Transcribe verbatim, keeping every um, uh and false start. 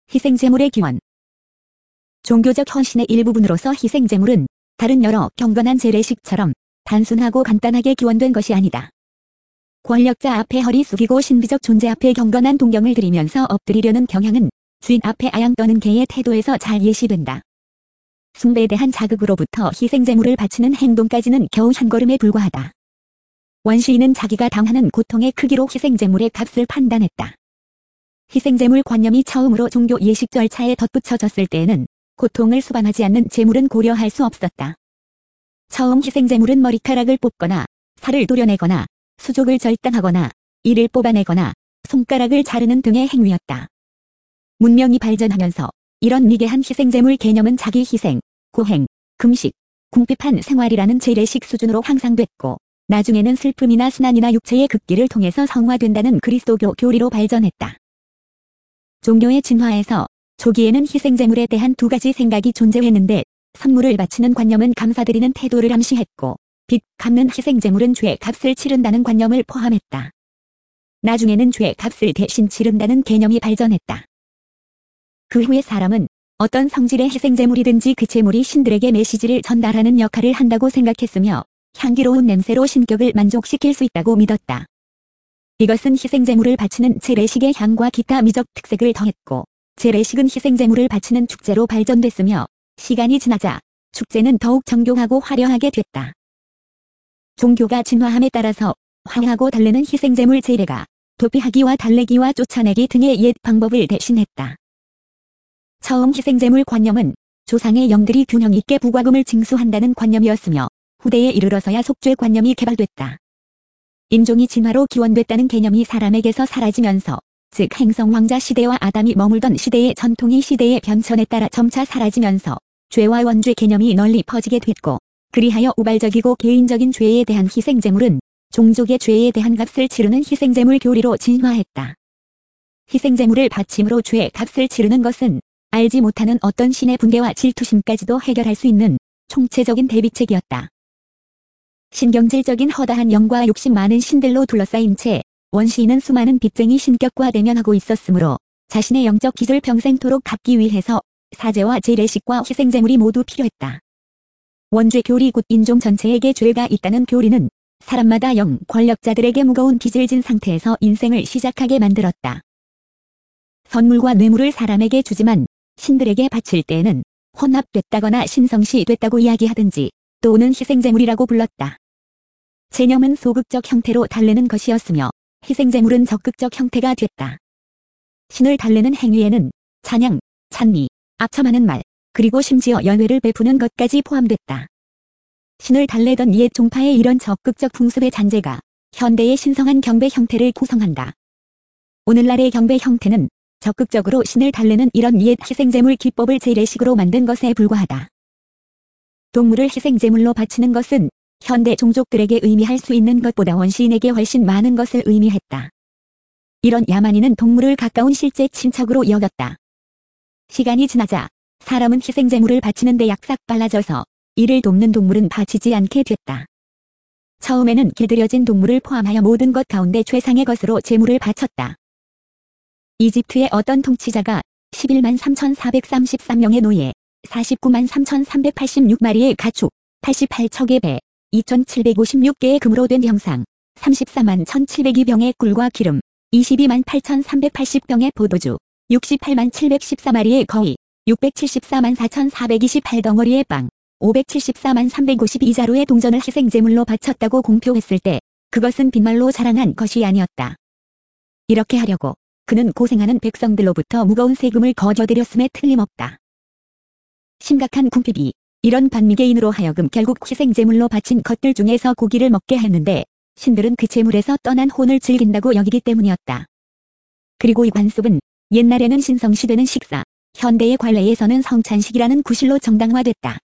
희생제물의 기원. 종교적 헌신의 일부분으로서 희생제물은 다른 여러 경건한 재래식처럼 단순하고 간단하게 기원된 것이 아니다. 권력자 앞에 허리 숙이고 신비적 존재 앞에 경건한 동경을 드리면서 엎드리려는 경향은 주인 앞에 아양 떠는 개의 태도에서 잘 예시된다. 숭배에 대한 자극으로부터 희생제물을 바치는 행동까지는 겨우 한 걸음에 불과하다. 원시인은 자기가 당하는 고통의 크기로 희생제물의 값을 판단했다. 희생제물 관념이 처음으로 종교 예식 절차에 덧붙여졌을 때에는 고통을 수반하지 않는 제물은 고려할 수 없었다. 처음 희생제물은 머리카락을 뽑거나 살을 도려내거나 수족을 절단하거나 이를 뽑아내거나 손가락을 자르는 등의 행위였다. 문명이 발전하면서 이런 미개한 희생제물 개념은 자기 희생, 고행, 금식, 궁핍한 생활이라는 재래식 수준으로 향상됐고 나중에는 슬픔이나 순환이나 육체의 극기를 통해서 성화된다는 그리스도교 교리로 발전했다. 종교의 진화에서 초기에는 희생제물에 대한 두 가지 생각이 존재했는데 선물을 바치는 관념은 감사드리는 태도를 암시했고 빚 갚는 희생제물은 죄 값을 치른다는 관념을 포함했다. 나중에는 죄 값을 대신 치른다는 개념이 발전했다. 그 후에 사람은 어떤 성질의 희생제물이든지 그 제물이 신들에게 메시지를 전달하는 역할을 한다고 생각했으며 향기로운 냄새로 신격을 만족시킬 수 있다고 믿었다. 이것은 희생제물을 바치는 재래식의 향과 기타 미적 특색을 더했고 재래식은 희생제물을 바치는 축제로 발전됐으며 시간이 지나자 축제는 더욱 정교하고 화려하게 됐다. 종교가 진화함에 따라서 화려하고 달래는 희생제물 재래가 도피하기와 달래기와 쫓아내기 등의 옛 방법을 대신했다. 처음 희생제물 관념은 조상의 영들이 균형 있게 부과금을 징수한다는 관념이었으며 후대에 이르러서야 속죄 관념이 개발됐다. 인종이 진화로 기원됐다는 개념이 사람에게서 사라지면서 즉 행성왕자 시대와 아담이 머물던 시대의 전통이 시대의 변천에 따라 점차 사라지면서 죄와 원죄 개념이 널리 퍼지게 됐고 그리하여 우발적이고 개인적인 죄에 대한 희생제물은 종족의 죄에 대한 값을 치르는 희생제물 교리로 진화했다. 희생제물을 바침으로 죄 값을 치르는 것은 알지 못하는 어떤 신의 분개와 질투심까지도 해결할 수 있는 총체적인 대비책이었다. 신경질적인 허다한 영과 욕심 많은 신들로 둘러싸인 채 원시인은 수많은 빚쟁이 신격과 대면하고 있었으므로 자신의 영적 빚을 평생토록 갚기 위해서 사제와 재래식과 희생제물이 모두 필요했다. 원죄 교리 곧 인종 전체에게 죄가 있다는 교리는 사람마다 영 권력자들에게 무거운 빚을 진 상태에서 인생을 시작하게 만들었다. 선물과 뇌물을 사람에게 주지만 신들에게 바칠 때에는 혼합됐다거나 신성시 됐다고 이야기하든지 또는 희생제물이라고 불렀다. 체념은 소극적 형태로 달래는 것이었으며 희생제물은 적극적 형태가 됐다. 신을 달래는 행위에는 찬양, 찬미, 앞첨하는 말, 그리고 심지어 연회를 베푸는 것까지 포함됐다. 신을 달래던 옛 종파의 이런 적극적 풍습의 잔재가 현대의 신성한 경배 형태를 구성한다. 오늘날의 경배 형태는 적극적으로 신을 달래는 이런 옛 희생제물 기법을 재래식으로 만든 것에 불과하다. 동물을 희생제물로 바치는 것은 현대 종족들에게 의미할 수 있는 것보다 원시인에게 훨씬 많은 것을 의미했다. 이런 야만인은 동물을 가까운 실제 친척으로 여겼다. 시간이 지나자 사람은 희생제물을 바치는 데 약삭 빨라져서 이를 돕는 동물은 바치지 않게 됐다. 처음에는 길들여진 동물을 포함하여 모든 것 가운데 최상의 것으로 제물을 바쳤다. 이집트의 어떤 통치자가 십일만 삼천사백삼십삼 명의 노예, 사십구만 삼천삼백팔십육 마리의 가축, 팔십팔 척의 배, 이천칠백오십육 개의 금으로 된 형상, 삼십사만 천칠백이 병의 꿀과 기름, 이십이만 팔천삼백팔십 병의 포도주, 육십팔만 칠백십사 마리의 거위, 육백칠십사만 사천사백이십팔 덩어리의 빵, 오백칠십사만 삼백오십이 자루의 동전을 희생제물로 바쳤다고 공표했을 때 그것은 빈말로 자랑한 것이 아니었다. 이렇게 하려고 그는 고생하는 백성들로부터 무거운 세금을 거저들였음에 틀림없다. 심각한 궁핍이 이런 반미개인으로 하여금 결국 희생제물로 바친 것들 중에서 고기를 먹게 했는데 신들은 그 제물에서 떠난 혼을 즐긴다고 여기기 때문이었다. 그리고 이 관습은 옛날에는 신성시되는 식사, 현대의 관례에서는 성찬식이라는 구실로 정당화됐다.